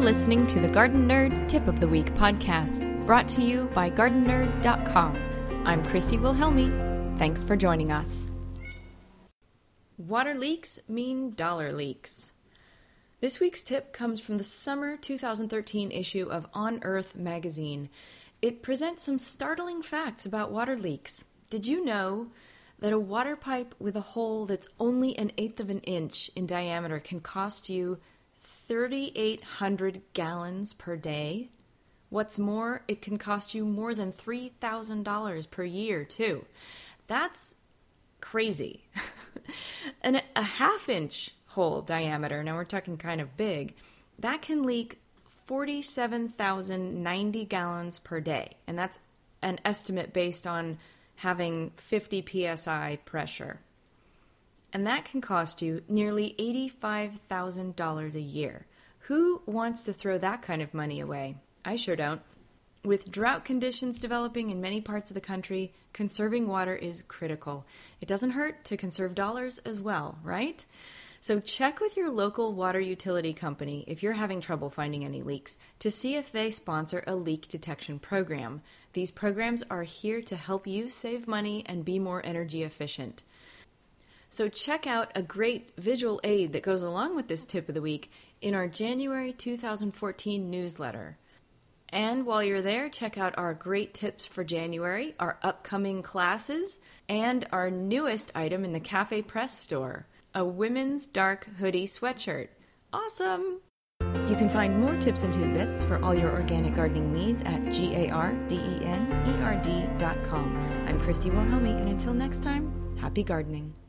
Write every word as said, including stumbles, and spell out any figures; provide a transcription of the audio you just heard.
listening to the Garden Nerd Tip of the Week podcast, brought to you by garden nerd dot com. I'm Christy Wilhelmi. Thanks for joining us. Water leaks mean dollar leaks. This week's tip comes from the summer two thousand thirteen issue of On Earth magazine. It presents some startling facts about water leaks. Did you know that a water pipe with a hole that's only an eighth of an inch in diameter can cost you three thousand eight hundred gallons per day? What's more, it can cost you more than three thousand dollars per year, too. That's crazy. And a half-inch hole diameter, now we're talking kind of big, that can leak forty-seven thousand ninety gallons per day. And that's an estimate based on having fifty P S I pressure. And that can cost you nearly eighty-five thousand dollars a year. Who wants to throw that kind of money away? I sure don't. With drought conditions developing in many parts of the country, conserving water is critical. It doesn't hurt to conserve dollars as well, right? So check with your local water utility company if you're having trouble finding any leaks to see if they sponsor a leak detection program. These programs are here to help you save money and be more energy efficient. So check out a great visual aid that goes along with this tip of the week in our January two thousand fourteen newsletter. And while you're there, check out our great tips for January, our upcoming classes, and our newest item in the Cafe Press store, a women's dark hoodie sweatshirt. Awesome! You can find more tips and tidbits for all your organic gardening needs at garden nerd dot com. I'm Christy Wilhelmi, and until next time, happy gardening.